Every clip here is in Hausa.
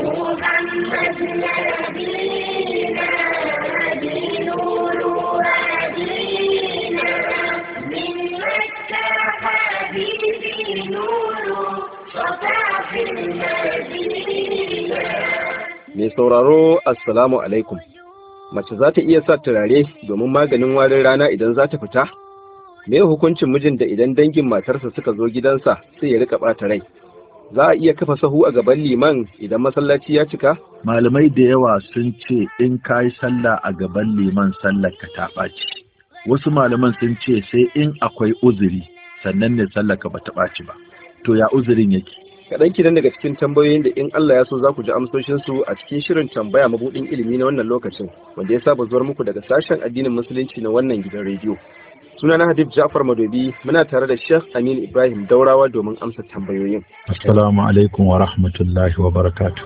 محمد نبينا بنور هدينا من مكة حبيبي نور سطع في المدينة. Mai sauraro assalamu alaikum. Mace za ta iya sa turare domin maganin warin rana idan za ta fita? Me hukuncin mijin da idan dangin matarsa suka zo gidansa sai ya rika ɓata rai? Za a iya kafa sahu a gaban liman idan masallaci ya cika? Malamai da yawa sun ce in ka yi sallah a gaban liman sallar ka ta ɓaci. Wasu malaman sun ce sai in akwai uzuri sannan ne sallar ka ba ta ɓaci ba. To ya uzurin yake? Kaɗan kidan daga cikin tambayoyin da in Allah ya so za ku ji amsoshinsu a cikin shirin tambaya mabuɗin ilimi na wannan lokacin, wanda ya saba zuwar muku daga sashen addinin musulunci na wannan gidan rediyo. Sunana Habib Ja'far Madobi, muna tare da Sheikh Aminu Ibrahim Daurawa domin amsa tambayoyin. Assalamu alaikum wa rahmatullahi wa barakatuh.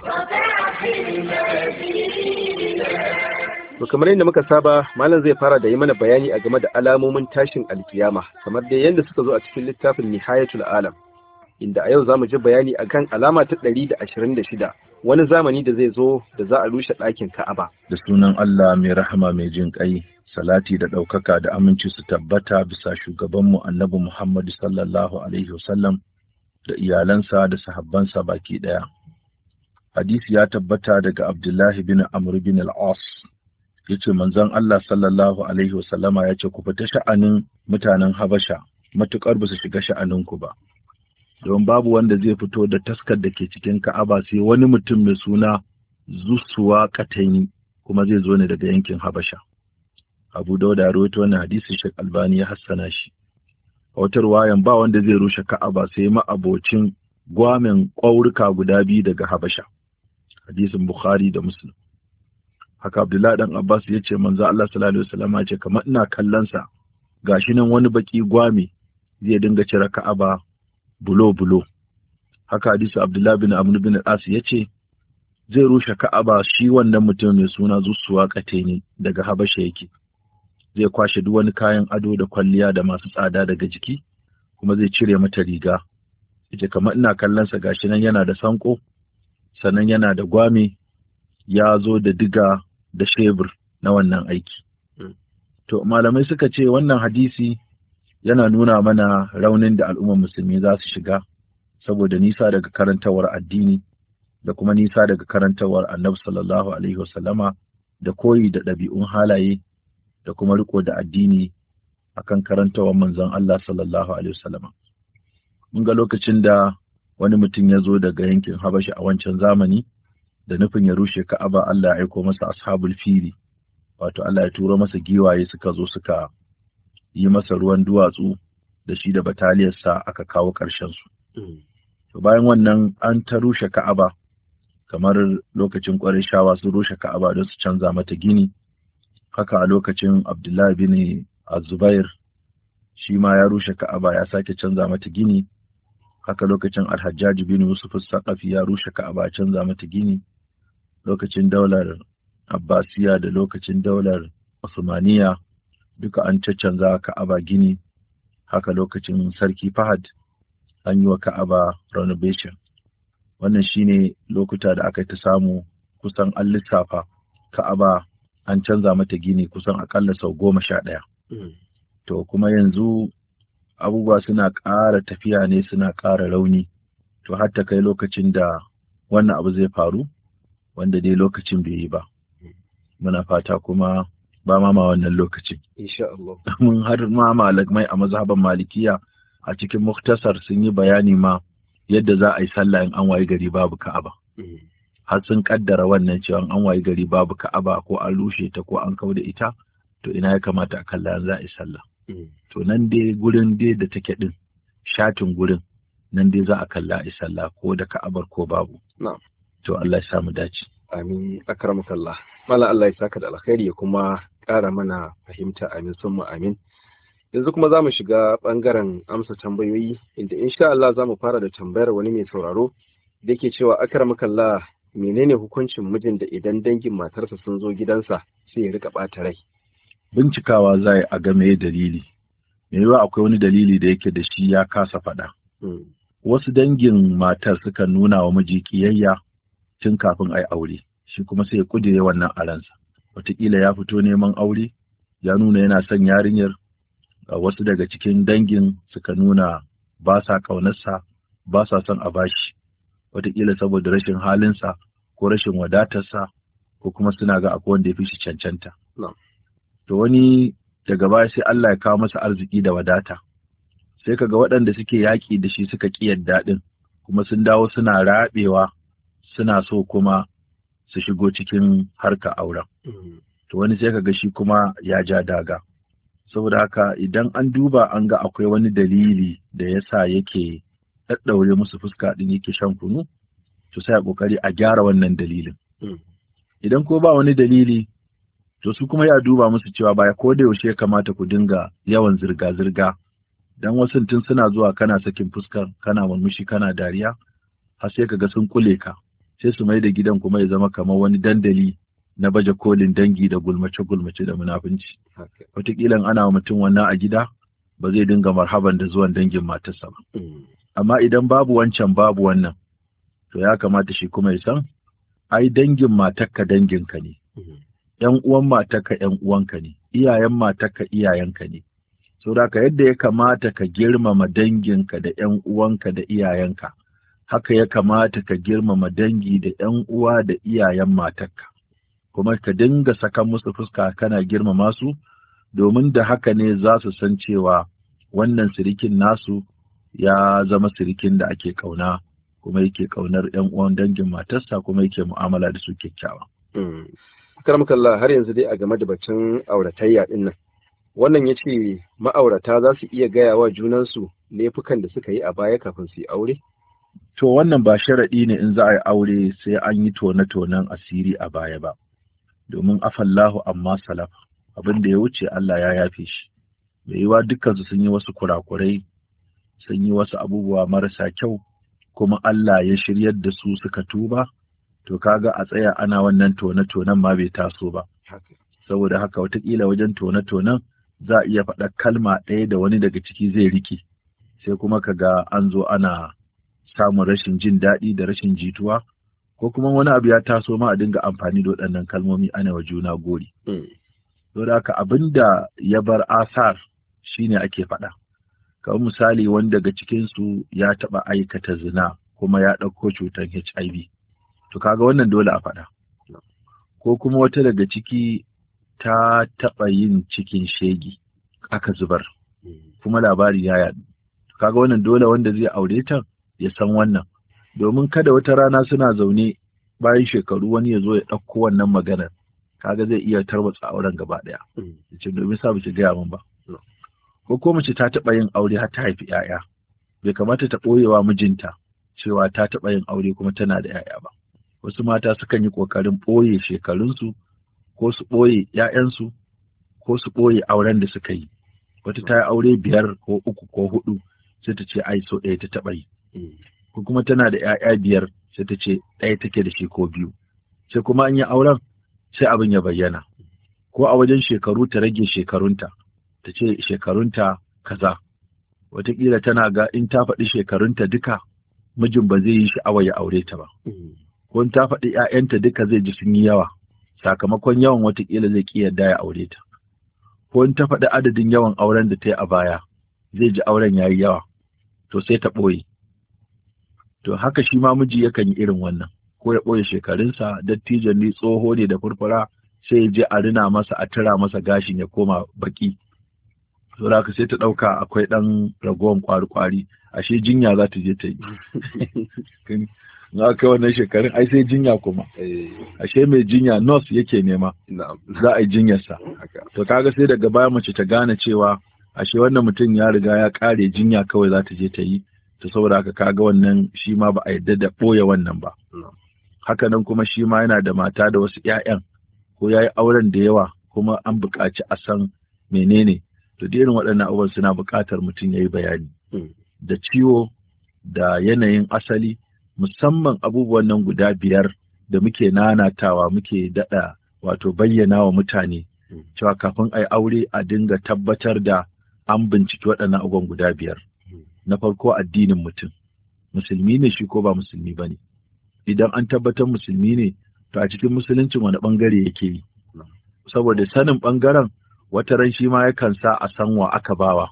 To kamar yadda muka saba, malam zai fara da yi mana bayani a game da alamomin tashin alkiyama, kamar da yadda suka zo a cikin littafin Nihayatul Alam. Inda a yau za mu ji bayani akan alama ta 126, wani zamani da zai zo da za a rushe ɗakin Ka'aba. Da sunan Allah mai rahama mai jin ƙai, salati da ɗaukaka da aminci su tabbata bisa shugabanmu Annabi Muhammad sallallahu alaihi wasallam da iyalansa da sahabbansa baki ɗaya. Hadisi ya tabbata daga Abdullahi bin Amr bin al-As, yace manzon Allah sallallahu alaihi wasallama yace ku fita sha'anin mutanen Habasha matukar ba su shiga sha'aninku ba. Don babu wanda zai fito da taskar da ke cikin Ka'aba sai wani mutum mai suna Zusuwa Kataini, kuma zai zo ne daga yankin Habasha. Abu Dawud ya rawaito wannan hadisi, Sheikh Albani ya hassana shi. A wata riwayan ba wanda zai rushe Ka'aba sai ma'abocin gwamen ƙwaurika guda biyu daga Habasha. Hadisin Bukhari da Muslim. Haka Abdullahi dan Abbas ya ce manzo Allah sallallahu alaihi wasallam ya ce kamar ina kallon sa gashi nan wani baki gwame zai dinga cire Ka'aba bulo-bulo. Haka hadisi Abdullah bin Amr bin al-As ya ce zai rushe Ka'aba shi wannan mutum mai suna Zusuwa Kataini daga Habasha yake. Zai kwashe duk wani kayan ado da kwalliya da masu tsada daga jiki, kuma zai cire mata riga. Yace kamar ina kallon sa gashi nan yana da sanko, sannan yana da gwame, ya zo da diga da shebur na wannan aiki. To malamai suka ce wannan hadisi yana nuna mana raunin da al'ummar musulmi za su shiga saboda nisa daga karantawar addini da kuma nisa daga karantawar Annabi sallallahu alaihi wasallama da koyi da ɗabi'un halaye da kuma riko da addini akan karantawar manzon Allah sallallahu alaihi wasallama. Mun ga lokacin da wani mutum ya zo daga yankin Habasha a wancan zamani da nufin ya rushe Ka'aba, Allah ya aiko masa ashabul fili, wato Allah ya turo masa giwaye suka zo suka yi masa ruwan duwatsu da shi da bataliyarsa aka kawo ƙarshensu. To bayan wannan an ta rushe Ka'aba, kamar lokacin Qurayshawa sun rushe Ka'aba don su canza mata gini. Haka a lokacin Abdullahi bin Az-Zubair shi ma ya rushe Ka'aba ya sake canza mata gini. Haka lokacin Al-Hajjaj bin Yusuf As-Saqafi ya rushe Ka'aba ya canza mata gini. Lokacin daular Abbasiya da lokacin daular Usmaniya duka an caccanza Ka'aba gini. Haka lokacin Sarki Fahad an yi wa Ka'aba renovation. Wannan shine lokuta da aka ta samu kusan an lissafa Ka'aba an canza mata gini kusan akalla sau 11. To kuma yanzu abubuwa suna ƙara tafiya ne, suna ƙara rauni. To har ta kai lokacin da wannan abu zai faru, wanda dai lokacin bai yi ba. Muna fata kuma ba ma wannan lokacin. Insha Allah. Mun har ma malamai a mazhaban Malikiya a cikin muktasar sun yi bayani ma yadda za a yi sallah in an wayi gari babu Ka'aba. Har sun kaddara wannan cewa an wayi gari babu Ka'aba ko an rushe ta ko an kauda ita, to ina ya kamata a kalla za a yi sallah. To nan dai gurin dai da take din, shatin gurin nan dai za a kalla a yi sallah ko da Ka'abar ko babu. Na'am. To Allah ya samu dace. Amin, akramakallah. Mala Allah ya saka da alkhairi ya kuma ƙara mana fahimta, amin summa amin. Yanzu kuma za mu shiga ɓangaren amsa tambayoyi, inda insha Allah za mu fara da tambayar wani mai sauraro da yake cewa akramakallah, menene hukuncin mijin da idan dangin matarsa sun zo gidansa sai ya rika ɓata rai? Bincikawa za a ga me dalili. Me yiwa akwai wani dalili da yake da shi ya kasa faɗa. Wasu dangin matar suka nuna wa miji kiyayya tun kafin a yi aure, shi kuma sai ya kudire wannan a ransa. Wataƙila ya fito neman aure, ya nuna yana son yarinyar, wasu daga cikin dangin suka nuna ba sa ƙaunarsa, ba sa son a bashi, wataƙila saboda rashin halinsa ko rashin wadatarsa, ko kuma suna ga akwai wanda ya fi shi cancanta. To wani daga baya sai Allah ya kawo masa arziki da wadata, sai kaga waɗanda suke yaƙi da shi suka ƙi yadda ɗin, kuma sun dawo suna raɓewa, suna so kuma su shigo cikin harka auren. To wani sai kaga shi kuma ya ja daga. Saboda haka idan an duba an ga akwai wani dalili da yasa yake ɗaɗɗaure musu fuska ɗin yake shan kunu, to sai a ƙoƙari a gyara wannan dalilin. Idan ko ba wani dalili, to su kuma ya duba musu cewa baya ko da yaushe ya kamata ku dinga yawan zirga-zirga, dan wasu tun suna zuwa kana sakin fuskar, kana murmushi, kana dariya, har sai kaga sun kule ka, sai su mai da gidan kuma ya zama kamar wani dandali na baje kolin dangi da gulmace-gulmace da munafunci. Wataƙila ana wa mutum wannan a gida, ba zai dinga marhaban da zuwan dangin matarsa ba. Amma idan babu wancan babu wannan, to ya kamata shi kuma ya san, ai dangin matarka danginka ne. ‘Yan uwan matarka ‘yan uwanka ne, iyayen matarka iyayenka ne. Saboda haka yadda ya kamata ka girmama danginka da ‘yan uwanka da iyayenka, haka ya kamata ka girmama dangi da ‘yan uwa da iyayen matarka. Kuma ka dinga saka musu fuska kana girmama su, domin da haka ne za su san cewa wannan sirikin nasu ya zama sirikin da ake ƙauna, kuma yake ƙaunar ‘yan uwan dangin matarsa, kuma yake mu'amala da su kyakkyawa. Karamakallah, har yanzu dai a game da bacin auratayya din nan, wannan ya ce ma'aurata za su iya gaya wa junansu laifukan da suka yi a baya kafin su yi aure? To wannan ba sharaɗi ne in za a yi aure sai an yi tone-tonen asiri a baya ba, domin afallahu amma salaf, abin da ya wuce Allah ya yafe shi. Mai yiwa dukkansu sun yi wasu kurakurai, sun yi wasu abubuwa marasa kyau, kuma Allah ya shiryar da su suka tuba, to kaga a tsaya ana wannan tone-tonen ma bai taso ba. Saboda haka watakila wajen tone-tonen za a iya faɗa kalma ɗaya da wani daga ciki zai rike, sai kuma kaga an zo ana samun rashin jin daɗi da rashin jituwa, ko kuma wani abu ya taso ma a dinga amfani da waɗannan kalmomi ana wa juna gori. Saboda haka abin da ya bar asar shine ake faɗa. Kamar misali, wani daga cikinsu ya taɓa aikata zina kuma ya ɗauko cutar HIV. To kaga wannan dole a faɗa. Ko kuma wata daga ciki ta taɓa yin cikin shegi aka zubar, kuma labari ya yaɗu. Kaga wannan dole wanda zai aure ta ya san wannan, domin kada wata rana suna zaune bayan shekaru wani ya zo ya ɗauko wannan maganar, kaga zai iya tarwatsa auren gaba ɗaya. Yace domin sa ba ki gaya min ba. Ko mace ta taɓa yin aure har ta haifi 'ya'ya, bai kamata ta ɓoyewa mijinta cewa ta taɓa yin aure kuma tana da 'ya'ya ba. Wasu mata sukan yi ƙoƙarin ɓoye shekarunsu, ko su ɓoye 'ya'yansu, ko su ɓoye auren da suka yi. Wata ta yi aure 5 ko 3 ko 4, sai ta ce ai so ɗaya ta taɓa yi. Ko kuma tana da 'ya'ya 5, sai ta ce ɗaya take da shi ko 2. Sai kuma an yi auren, sai abin ya bayyana. Ko a wajen shekaru ta rage shekarunta, ta ce shekarunta kaza. Wataƙila tana ga in ta faɗi shekarunta duka, mijin ba zai yi sha'awa ya aure ta ba. Ko in ta faɗi 'ya'yanta duka zai ji sun yi yawa, sakamakon yawan wataƙila zai ƙi yarda ya aure ta. Ko in ta faɗi adadin yawan auren da ta yi a baya, zai ji auren ya yi yawa, to sai ta ɓoye. To haka shi ma miji yakan yi irin wannan, ko ya ɓoye shekarunsa, dattijon ne, tsoho ne da furfura, sai ya je a rina masa, a tura masa gashin ya koma baƙi. Saboda haka sai ta ɗauka akwai ɗan ragowar ƙwari-ƙwari, ashe jinya za ta je ta yi. Na kai wannan shekarun ai sai jinya kuma. Ashe mai jinya nurse yake nema, za a yi jinyarsa. To kaga sai daga baya mace ta gane cewa ashe wannan mutum ya riga ya ƙare, jinya kawai za ta je ta yi. To saboda haka kaga wannan shi ma ba a yarda da ɓoye wannan ba. Haka nan kuma shi ma yana da mata da wasu 'ya'yan, ko ya yi auren da yawa kuma an buƙaci a san menene. To da irin waɗannan abubuwan suna buƙatar mutum ya yi bayani. Da ciwo, da yanayin asali, musamman abubuwan nan guda 5 da muke nanatawa, muke daɗa wato bayyana wa mutane cewa kafin a yi aure a dinga tabbatar da an binciki waɗannan abubuwan guda 5. Na farko addinin mutum, musulmi ne shi ko ba musulmi ba ne. idan an tabbatar musulmi ne, to a cikin musuluncin wani bangare yake yi. Saboda sanin bangaren wata ran shi ma yakan sa a san wa aka bawa.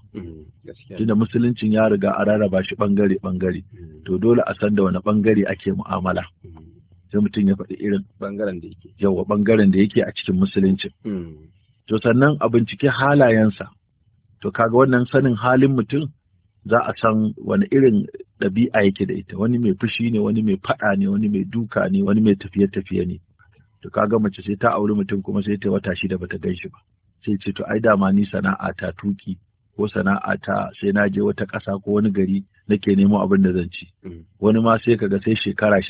Tunda musuluncin ya riga a rarraba shi bangare to dole a san da wani bangare ake mu'amala. Sai mutum ya faɗi irin bangaren da yake. Yawa bangaren da yake a cikin musuluncin. To sannan a bincike halayensa. To kaga wannan sanin halin mutum za a san wani irin ɗabi'a yake da ita, wani mai fushi ne, wani mai faɗa ne, wani mai duka ne, wani mai tafiye-tafiye ne. To kaga mace sai ta auri mutum kuma sai ta wata shida bata gan shi ba. Sai ce to ai dama ni sana'a ta tuki ko sana'a ta sai na je wata ƙasa ko wani gari nake nemo abin da zan ci. Wani ma sai kaga sai shekara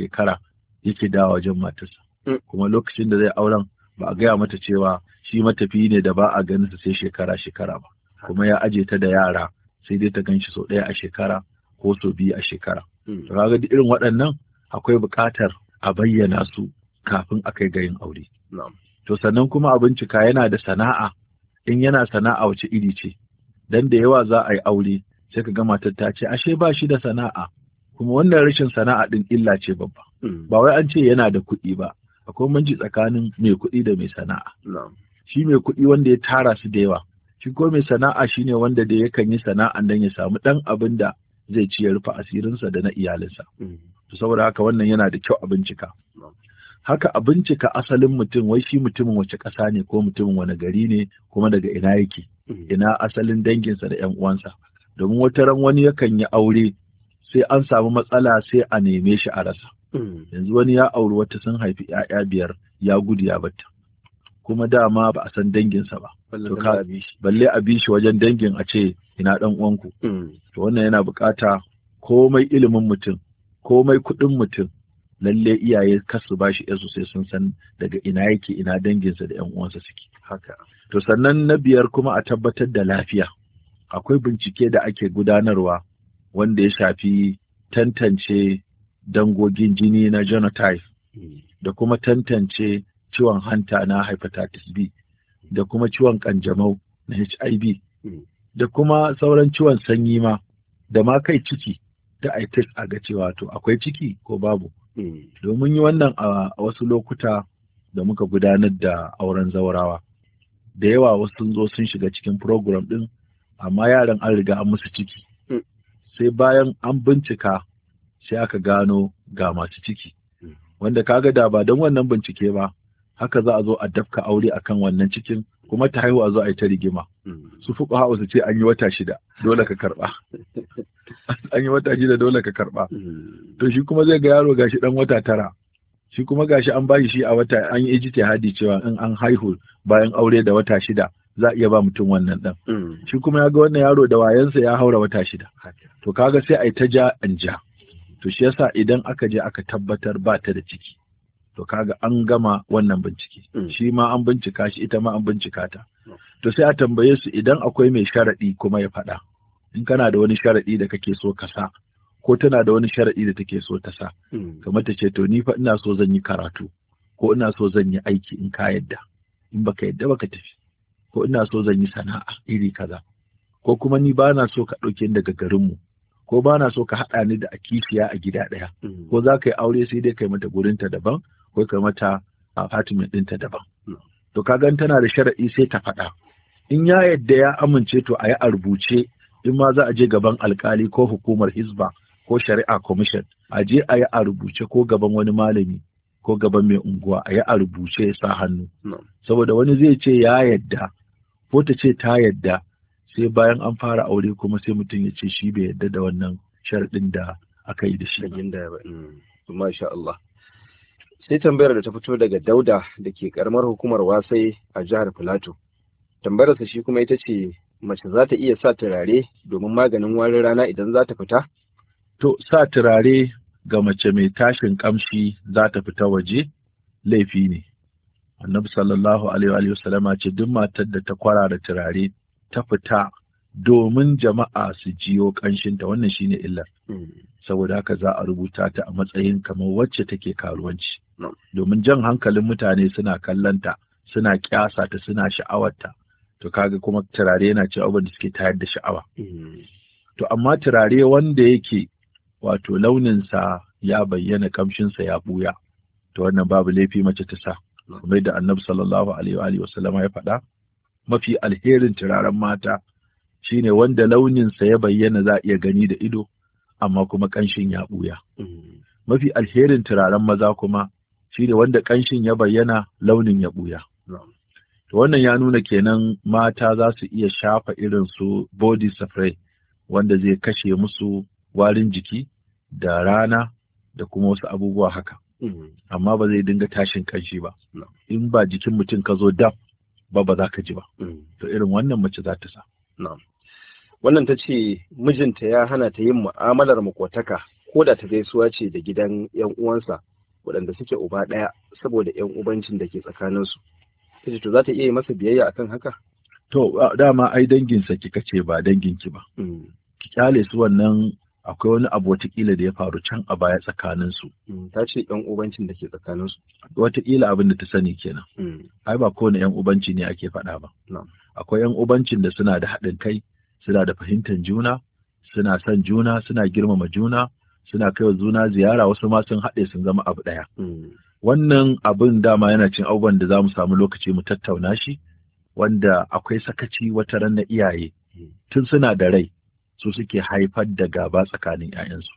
yake dawo wajen matarsa. Kuma lokacin da zai auren ba a gaya mata cewa shi matafiyi ne da ba a ganin sa sai shekara ba. Kuma ya aje ta da yara sai dai ta ganshi sau ɗaya a shekara ko sau biyu a shekara. To kaga duk irin waɗannan akwai buƙatar a bayyana su kafin a kai ga yin aure. To sannan kuma a bincika yana da sana'a, in yana sana'a wace iri ce. Dan da yawa za a yi aure sai ka ga matar ta ce ashe ba shi da sana'a, kuma wannan rashin sana'a din illa ce babba. Ba wai an ce yana da kuɗi ba, akwai banci tsakanin mai kuɗi da mai sana'a. Shi mai kuɗi wanda ya tara su da yawa, shi ko mai sana'a shine wanda da yakan yi sana'an dan ya samu ɗan abin da zai ci ya rufe asirinsa da na iyalinsa. To saboda haka wannan yana da kyau a bincika. Haka a bincika asalin mutum, wai shi mutumin wace ƙasa ne ko mutumin wani gari ne kuma daga ina yake, ina asalin danginsa da ƴan uwansa. Domin wata ran wani yakan yi aure sai an samu matsala sai a neme shi a rasa. Yanzu wani ya auri wata sun haifi 'ya'ya 5 ya gudu ya batta, kuma dama ba a san danginsa ba. Balle a bi shi wajen dangin a ce ina ɗan uwanku. To wannan yana buƙata komai ilimin mutum, komai kuɗin mutum, lalle iyaye kasu ba shi yasu sai sun san daga ina yake, ina danginsa da ƴan uwansa suke. Haka. To sannan na 5 kuma a tabbatar da lafiya. Akwai bincike da ake gudanarwa wanda ya shafi tantance dangogin jini na genotype da kuma tantance ciwon hanta na hepatitis B da kuma ciwon kanjamau na HIV da kuma sauran ciwon sanyi ma da ma kai ciki da a test a ga cewa to akwai ciki ko babu. Domin yi wannan a wasu lokuta da muka gudanar da auren zaurawa, da yawa wasu sun zo sun shiga cikin program din amma yaran an riga an musu ciki. Sai bayan an bincika sai aka gano ga masu ciki, wanda kaga da ba don wannan bincike ba haka za a zo a dafka aure akan wannan cikin kuma ta haihu a zo a yi ta rigima. Su fuqaha su ce an yi wata 6 dole ka karba. An yi wata 6 dole ka karba. To shi kuma zai ga yaro gashi dan wata 9, shi kuma gashi an bashi shi a wata, an yi ijtihadi cewa in an haihu bayan aure da wata 6 za a iya ba mutum wannan dan. Shi kuma ya ga wannan yaro da wayansa ya haura wata 6. To kaga sai a yi ta ja an ja. To shi yasa idan aka je aka tabbatar ba ta da ciki, to kaga an gama wannan bincike. Shi ma an bincika shi, ita ma an bincika ta. To sai a tambaye su idan akwai mai sharaɗi kuma ya faɗa. In kana da wani sharaɗi da kake so ka sa, ko tana da wani sharaɗi da take so ta sa, kamar ta ce to ni fa ina so zan yi karatu, ko ina so zan yi aiki, in ka yadda, in baka yadda baka tafi, ko ina so zan yi sana'a iri kaza, ko kuma ni ba na so ka ɗauke ni daga garinmu, ko ba na so ka haɗa ni da akishiya a gida ɗaya, ko za ka yi aure sai dai kai mata gurinta daban, ko kai mata apartment ɗinta daban. To ka gan tana da sharaɗi sai ta faɗa. In ya yadda ya amince to a yi a rubuce, in ma za a je gaban alkali ko hukumar Hizba ko shari'a commission, a je a yi a rubuce ko gaban wani malami ko gaban mai unguwa, a yi a rubuce ya sa hannu. Saboda wani zai ce ya yadda ko ta ce ta yadda, sai bayan an fara aure kuma sai mutum ya ce shi bai yadda da wannan sharaɗin da aka yi da shi. Masha Allah. Sai tambayar da ta fito daga Dauda da ke karamar hukumar Wasai a jihar Filato. Tambayarsa shi kuma ita ce, mace za ta iya sa turare domin maganin warin rana idan za ta fita? To, sa turare ga mace mai tashin kamshi za ta fita waje laifi ne. Annabi sallallahu alaihi wa sallama ce duk matar da ta kwarara turare ta fita domin jama'a su jiyo kanshinta, wannan shine illar. Saboda haka za a rubuta ta a matsayin kamar wacce take karuwanci. Domin jan hankalin mutane suna kallanta, suna kyasa ta, suna sha'awarta. To kaga kuma turare yana ce abin da suke tayar da sha'awa. To amma turare wanda yake wato launinsa ya bayyana kamshinsa ya buya, to wannan babu laifi mace ta sa. Kamar da Annabi sallallahu alaihi wa sallama ya faɗa, mafi alherin turaren mata shine wanda launinsa ya bayyana za a iya gani da ido, amma kuma ƙanshin ya buya. Mafi alherin turaren maza kuma shine wanda ƙanshin ya bayyana, launin ya buya. To wannan ya nuna kenan mata za su iya shafa irin su body spray wanda zai kashe musu warin jiki da rana da kuma wasu abubuwa haka. Amma ba zai dinga tashin kanshi ba. In ba jikin mutum ka zo dab ba za ka ji ba. To irin wannan mace za ta sa. Wannan ta ce mijinta ya hana ta yin mu'amalar makotaka ko da ta gaisuwa ce da gidan 'yan uwansa waɗanda suke uba ɗaya saboda 'yan ubancin da ke tsakaninsu. Ta ce to za ta iya yi masa biyayya akan haka? To dama ai danginsa kika ce ba danginki ba. Ki kyale su, wannan akwai wani abu watakila da ya faru can a baya tsakaninsu. Ta ce 'yan ubancin da ke tsakaninsu. Watakila abin da ta sani kenan. Ai ba kowane 'yan ubanci ne ake faɗa ba. Akwai 'yan ubancin da suna da haɗin kai, suna da fahimtar juna, suna son juna, suna girmama juna, suna kaiwa juna ziyara, wasu ma sun haɗe sun zama abu ɗaya. Wannan abin dama yana cin abubuwan da za mu samu lokaci mu tattauna shi, wanda akwai sakaci wata ran na iyaye tun suna da rai su suke haifar da gaba tsakanin 'ya'yansu.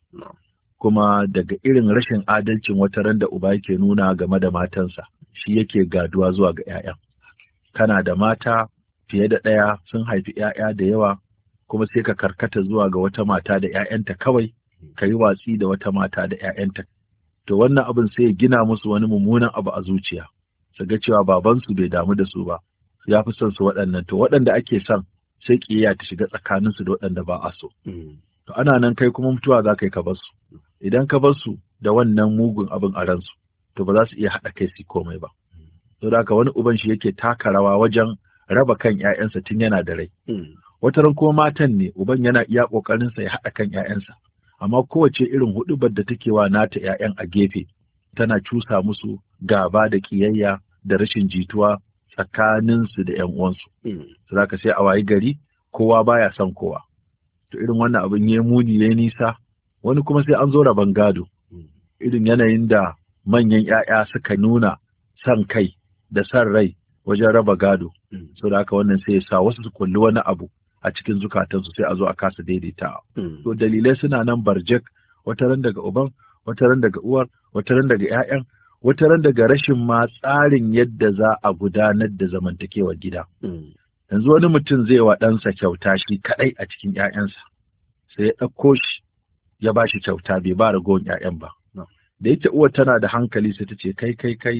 Kuma daga irin rashin adalcin wata ran da uba yake nuna game da matansa, shi yake gaduwa zuwa ga 'ya'yan. Kana da mata fiye da ɗaya, sun haifi 'ya'ya da yawa, kuma sai ka karkata zuwa ga wata mata da 'ya'yanta kawai, ka yi watsi da wata mata da 'ya'yanta. To wannan abin sai ya gina musu wani mummunan abu a zuciya, su ga cewa babansu bai damu da su ba, ya fi son su waɗannan. To waɗanda ake son sai ƙiyayya ta shiga tsakaninsu da waɗanda ba a so. To ana nan kai kuma mutuwa za ka yi ka bar su. Idan ka bar su da wannan mugun abin a ransu, to ba za su iya haɗa kai su komai ba. To da haka wani uban shi yake taka rawa wajen raba kan 'ya'yansa tun yana da rai. Wata ran kuma matan ne, uban yana iya ƙoƙarinsa ya haɗa kan 'ya'yansa, amma kowace irin huɗubar da take wa nata 'ya'yan a gefe tana cusa musu gaba da ƙiyayya da rashin jituwa tsakaninsu da 'yan uwansu. Za ka sai a wayi gari kowa baya son kowa. To irin wannan abin ya muni ya nisa, wani kuma sai an zo rabon gado. Irin yanayin da manyan 'ya'ya suka nuna son kai da son rai wajen raba gado. So da haka wannan sai ya sa wasu su kulli wani abu a cikin zukatansu, sai a zo a kasa daidaitawa. To dalilai suna nan barjek, wata ran daga uban, wata ran daga uwar, wata ran daga 'ya'yan, wata ran daga rashin ma tsarin yadda za a gudanar da zamantakewar gida. Yanzu wani mutum zai wa ɗansa kyauta shi kaɗai a cikin 'ya'yansa, sai ya ɗauko shi ya ba shi kyauta, bai ba ragowar 'ya'yan ba. Da yake uwar tana da hankali sai ta ce kai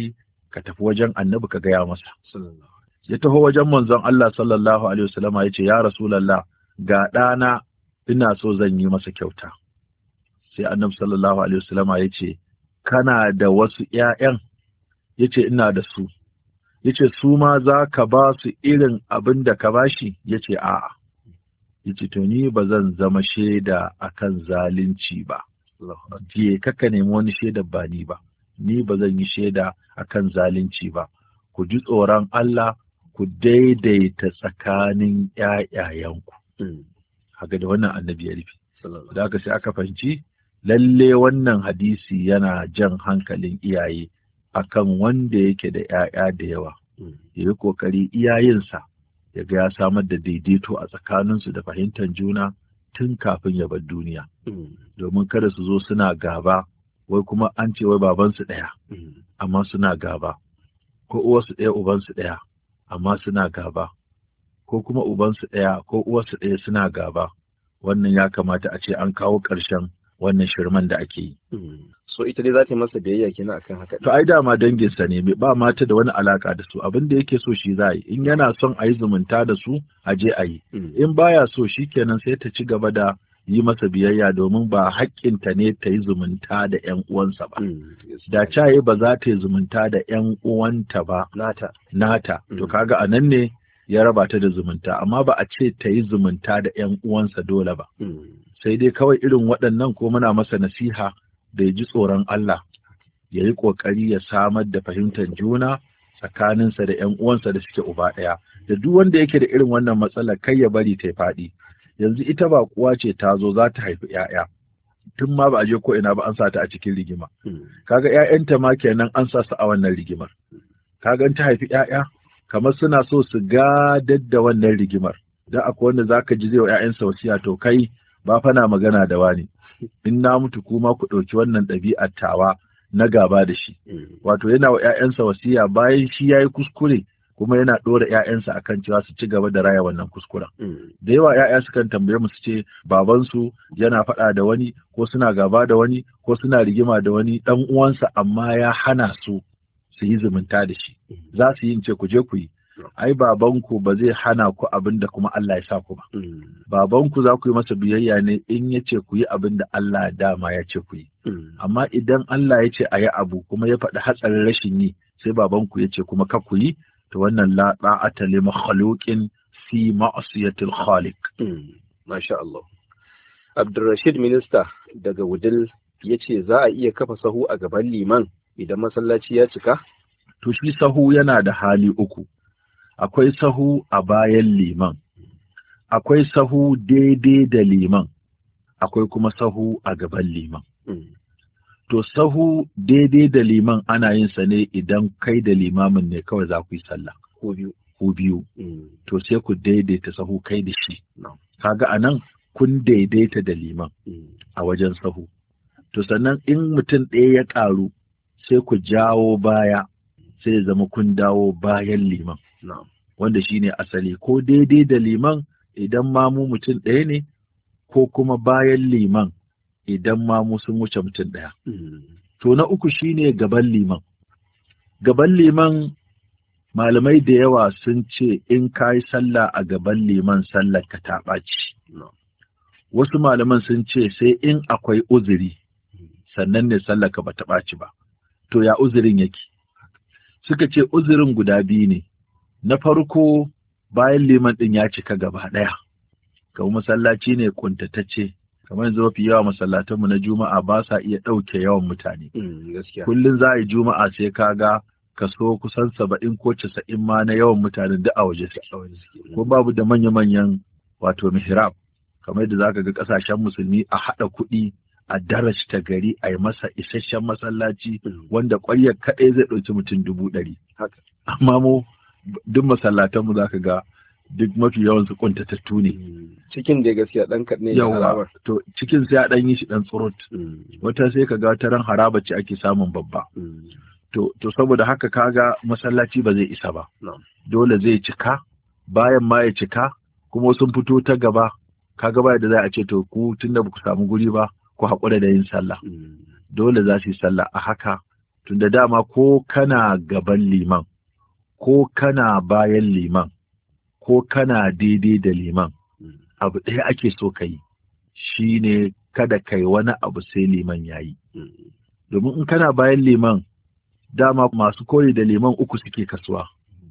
ka tafi wajen Annabi ka gaya masa. Ya taho wajen manzon Allah sallallahu alaihi wasallama ya ce, ya Rasulallah, ga ɗana ina so zan yi masa kyauta. Sai Annabi sallallahu alaihi wasallama ya ce, kana da wasu ƴaƴan? Ya ce, ina da su. Ya ce, su ma za ka ba su irin abin da ka ba shi? Ya ce, a'a. Ya ce, to ni ba zan zama shaida akan zalunci ba. Je ka nemi wani shaida ba ni ba. Ni ba zan yi shaida akan zalunci ba. Ku ji tsoron Allah, ku daidaita tsakanin ƴaƴayenku. Haka da wannan Annabi ya rufe. Da haka sai aka fahimci lalle wannan hadisi yana jan hankalin iyaye akan wanda yake da ƴaƴa da yawa. Ya yi ƙoƙari iyayensa ya ga ya samar da daidaito a tsakaninsu da fahimtar juna tun kafin ya bar duniya. Domin kada su zo suna gaba, wai kuma an ce wai babansu ɗaya, amma suna gaba. Ko uwarsu ɗaya ubansu ɗaya, amma suna gaba. Ko kuma ubansu ɗaya ko uwarsu ɗaya suna gaba. Wannan ya kamata a ce an kawo ƙarshen wannan shirman da ake yi. So ita dai za ta yi masa biyayya kenan akan haka. To ai dama danginsa ne, ba mata da wani alaka da su, abin da yake so shi za a yi. In yana son a yi zumunta da su, a je a yi. In baya so shi kenan sai ta ci gaba da yi masa biyayya, domin ba haƙƙinta ne ta yi zumunta da 'yan uwansa ba. Da caye ba za ta yi zumunta da 'yan uwanta ba, nata. To kaga a nan ne ya raba ta da zumunta, amma ba a ce ta yi zumunta da 'yan uwansa dole ba. Sai dai kawai irin waɗannan ko muna masa nasiha da ya ji tsoron Allah, ya yi ƙoƙari ya samar da fahimtar juna tsakaninsa da 'yan uwansa da suke uba ɗaya. Da duk wanda yake da irin wannan matsalar kai ya bari ta faɗi. Yanzu ita ba kuwa ce ta zo za ta haifi 'ya'ya. tun ma ba a je ko ina ba an sa ta a cikin rigima kaga ƴaƴanta ma kenan an sa su a wannan rigimar kaga in ta haifi ƴaƴa kamar suna so su gadar da wannan rigimar dan akwai wanda zaka ji zai wa ƴaƴansa wasiya to kai ba fa na magana da wani in na mutu kuma ku ɗauki wannan ɗabi'ar tawa na gaba da shi wato yana wa ƴaƴansa wasiya bayan shi yayi kuskure kuma yana ɗora ƴaƴansa akan cewa su ci gaba da raya wannan kuskuren da yawa ƴaƴa sukan tambaye mu su ce babansu yana faɗa da wani ko suna gaba da wani ko suna rigima da wani ɗan uwansa amma ya hana su yi zumunta da shi za su yi ce ku je ku yi ai babanku ba zai hana ku abin da kuma Allah ya sa ku ba babanku za ku yi masa biyayya ne in ya ce ku yi abin da Allah dama ya ce ku yi amma idan Allah ya ce a yi abu kuma ya faɗi hatsarin rashin yi sai babanku ya ce kuma ka ku yi to wannan la ta'ata li makhluqin fi ma'siyatil khaliq masha Allah. Abdulrashid Minista daga Wudil yace za a iya kafa sahu a gaban liman idan masallaci ya cika? To shi sahu yana da hali uku. Akwai sahu a bayan liman, akwai sahu daidai da liman, akwai kuma sahu a gaban liman. To sahu daidai da liman ana yin sa ne idan kai da limamin ne kawai za ku yi sallah. Ku biyu. To sai ku daidaita sahu kai da shi. Kaga anan kun daidaita da liman a wajen sahu. To sannan in mutum ɗaya ya ƙaru sai ku jawo baya sai ya zama kun dawo bayan liman. Wanda shine asali ko daidai da liman idan mamu mutum ɗaya ne ko kuma bayan liman idan mamu sun wuce mutum ɗaya. To na uku shine gaban liman. Gaban liman malamai da yawa sun ce in ka yi sallah a gaban liman sallar ka ta ɓaci. Wasu malaman sun ce sai in akwai uzuri sannan ne sallar ka ba ta ɓaci ba. To ya uzurin yake? Suka ce uzurin guda biyu ne. Na farko bayan liman ɗin ya cika gaba ɗaya. Kamar masallaci ne kuntatacce. Kamar yanzu mafi yawa masallatanmu na Juma'a ba sa iya ɗauke yawan mutane. Kullum za a yi Juma'a sai ka ga kaso kusan 70 ko 90 ma na yawan mutanen duk a waje suke. Ko babu da manya-manyan wato mihrab. Kamar yadda za ka ga ƙasashen musulmi a haɗa kuɗi a darajta gari a yi masa isasshen masallaci wanda ƙwaryar kaɗai zai ɗauki mutum 100,000. Amma mu duk masallatanmu za ka ga duk mafi yawan su kuntatattu ne. Cikin da gaskiya ɗan kaɗai ne harabar. To cikin sai a ɗan yi shi ɗan tsurut. Wata sai ka ga wata ran haraba ce ake samun babba. To saboda haka kaga masallaci ba zai isa ba. Dole zai cika, bayan ma ya cika, kuma sun fito ta gaba, kaga ba da za a ce to ku tunda ba ku samu guri ba, ku haƙura da yin sallah. Dole za su yi sallah a haka, tunda dama ko kana gaban liman, ko kana bayan liman, ko kana daidai da liman, abu ɗaya ake so ka yi, shi ne kada kai wani abu sai liman ya yi. Domin in kana bayan liman, dama masu koyi da liman uku suke kasuwa.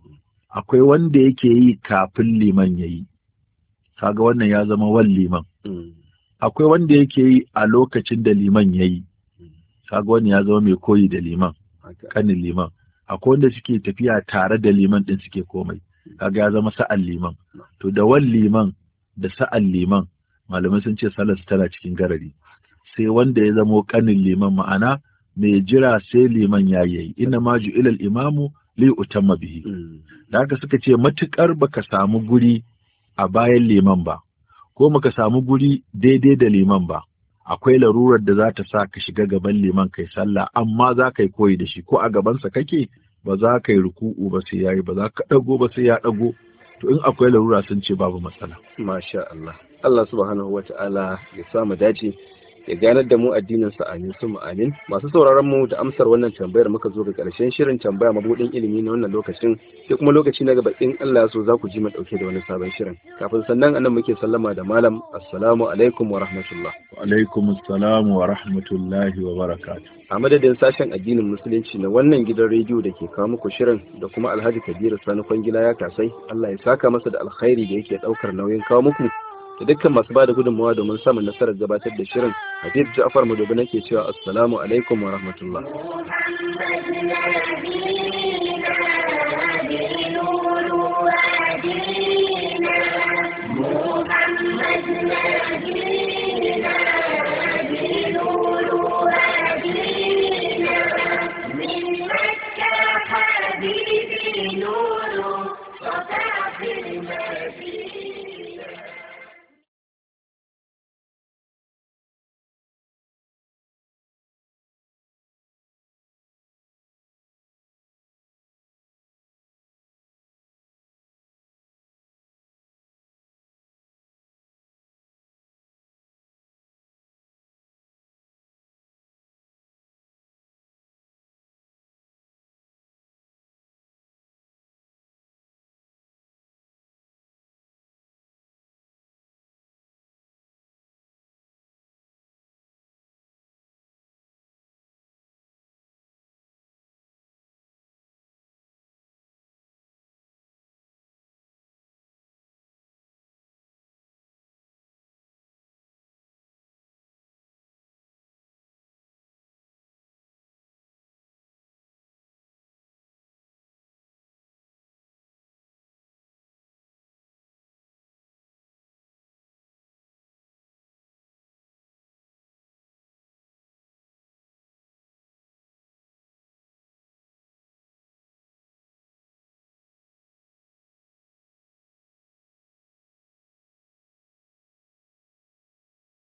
Akwai wanda yake yi kafin liman ya yi, kaga wannan ya zama wan liman. Akwai wanda yake yi a lokacin da liman ya yi, kaga wannan ya zama mai koyi da liman, kanin liman. Akwai wanda suke tafiya tare da liman ɗin suke komai, kaga ya zama sa'an liman. To da wan liman da sa'an liman, malamai sun ce salar tana cikin garari. Sai wanda ya zamo kanin liman, ma'ana mai jira sai liman ya yi, inna ma ju'ilal imamu li utamma bihi. Da haka suka ce matukar baka samu guri a bayan liman ba, ko baka samu guri daidai da liman ba, akwai larurar da za ta sa ka shiga gaban liman kai sallah, amma za ka yi koyi da shi, ko a gabansa kake ba za ka yi ruku'u ba sai yayi, ba za ka dago ba sai ya dago. To in akwai larura sun ce babu matsala. Masha Allah. Allah subhanahu wata'ala ya sa mu dace, ya ganar da mu addinin sa, amin summa amin. Masu sauraron mu da amsar wannan tambayar muka zo ga karshen shirin tambaya mabudin ilimi na wannan lokacin, sai kuma lokaci na gaba in Allah ya so za ku ji mu dauke da wani sabon shirin. Kafin sannan anan muke sallama da malam, assalamu alaikum wa rahmatullah. Wa alaikum assalam wa rahmatullahi wa barakatuh. A madadin sashen addinin musulunci na wannan gidan rediyo da ke kawo muku shirin, da kuma Alhaji Kabiru Sani Kwangila ya kasai, Allah ya saka masa da alkhairi da yake daukar nauyin kawo muku, da dukkan masu bada gudunmawa domin samun nasarar gabatar da shirin. Habib Ja'far Madobi nake cewa assalamu alaikum wa rahmatullah.